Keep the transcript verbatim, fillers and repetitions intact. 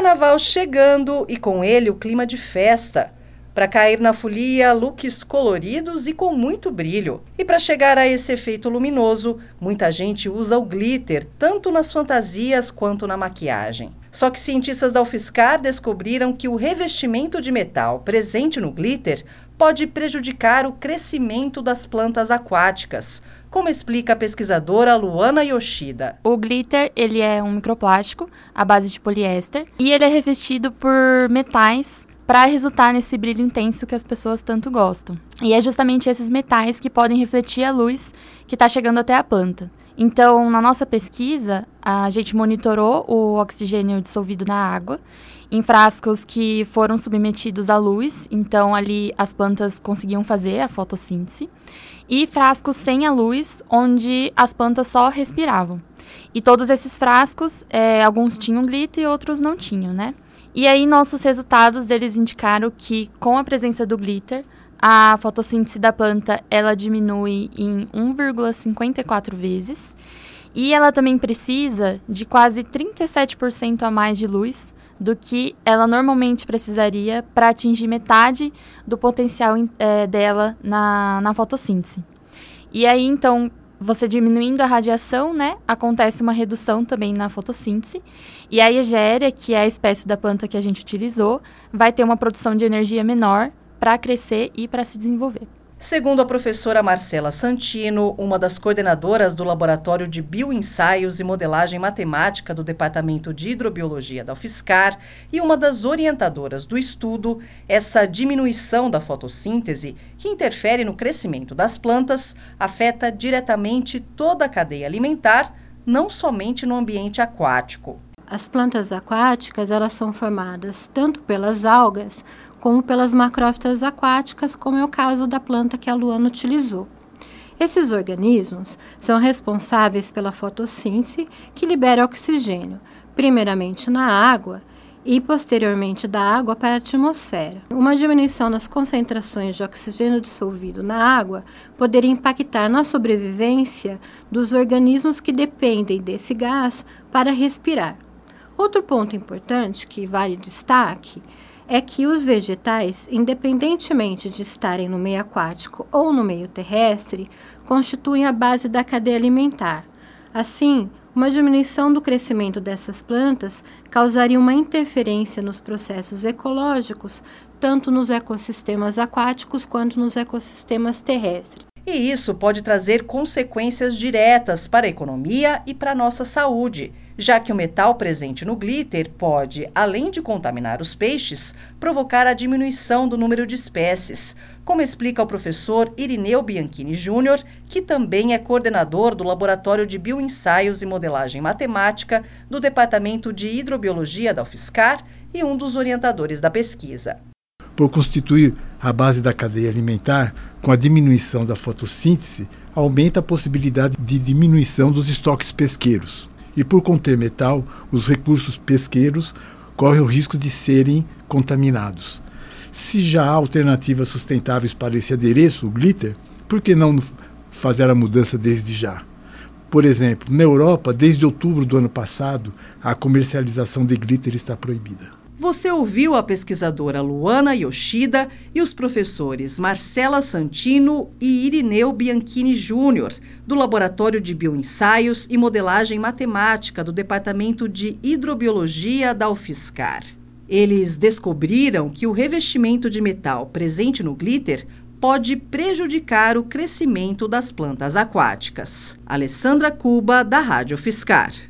Carnaval chegando e com ele o clima de festa. Para cair na folia, looks coloridos e com muito brilho. E para chegar a esse efeito luminoso, muita gente usa o glitter, tanto nas fantasias quanto na maquiagem. Só que cientistas da UFSCar descobriram que o revestimento de metal presente no glitter pode prejudicar o crescimento das plantas aquáticas, como explica a pesquisadora Luana Yoshida. O glitter ele é um microplástico à base de poliéster e ele é revestido por metais para resultar nesse brilho intenso que as pessoas tanto gostam. E é justamente esses metais que podem refletir a luz que está chegando até a planta. Então, na nossa pesquisa, a gente monitorou o oxigênio dissolvido na água em frascos que foram submetidos à luz, então ali as plantas conseguiam fazer a fotossíntese, e frascos sem a luz, onde as plantas só respiravam. E todos esses frascos, é, alguns tinham glitter e outros não tinham, né? E aí nossos resultados deles indicaram que com a presença do glitter, a fotossíntese da planta ela diminui em um vírgula cinquenta e quatro vezes e ela também precisa de quase trinta e sete por cento a mais de luz do que ela normalmente precisaria para atingir metade do potencial é, dela na, na fotossíntese. E aí então, você diminuindo a radiação, né, acontece uma redução também na fotossíntese, e a Egéria, que é a espécie da planta que a gente utilizou, vai ter uma produção de energia menor para crescer e para se desenvolver. Segundo a professora Marcela Santino, uma das coordenadoras do Laboratório de Bioensaios e Modelagem Matemática do Departamento de Hidrobiologia da UFSCar e uma das orientadoras do estudo, essa diminuição da fotossíntese, que interfere no crescimento das plantas, afeta diretamente toda a cadeia alimentar, não somente no ambiente aquático. As plantas aquáticas, elas são formadas tanto pelas algas como pelas macrófitas aquáticas, como é o caso da planta que a Luana utilizou. Esses organismos são responsáveis pela fotossíntese, que libera oxigênio, primeiramente na água e posteriormente da água para a atmosfera. Uma diminuição nas concentrações de oxigênio dissolvido na água poderia impactar na sobrevivência dos organismos que dependem desse gás para respirar. Outro ponto importante que vale destaque é que os vegetais, independentemente de estarem no meio aquático ou no meio terrestre, constituem a base da cadeia alimentar. Assim, uma diminuição do crescimento dessas plantas causaria uma interferência nos processos ecológicos, tanto nos ecossistemas aquáticos quanto nos ecossistemas terrestres. E isso pode trazer consequências diretas para a economia e para a nossa saúde, já que o metal presente no glitter pode, além de contaminar os peixes, provocar a diminuição do número de espécies, como explica o professor Irineu Bianchini Júnior, que também é coordenador do Laboratório de Bioensaios e Modelagem Matemática do Departamento de Hidrobiologia da UFSCar e um dos orientadores da pesquisa. Por constituir a base da cadeia alimentar, com a diminuição da fotossíntese, aumenta a possibilidade de diminuição dos estoques pesqueiros. E por conter metal, os recursos pesqueiros correm o risco de serem contaminados. Se já há alternativas sustentáveis para esse adereço, o glitter, por que não fazer a mudança desde já? Por exemplo, na Europa, desde outubro do ano passado, a comercialização de glitter está proibida. Você ouviu a pesquisadora Luana Yoshida e os professores Marcela Santino e Irineu Bianchini Júnior, do Laboratório de Bioensaios e Modelagem Matemática do Departamento de Hidrobiologia da UFSCar. Eles descobriram que o revestimento de metal presente no glitter pode prejudicar o crescimento das plantas aquáticas. Alessandra Cuba, da Rádio UFSCar.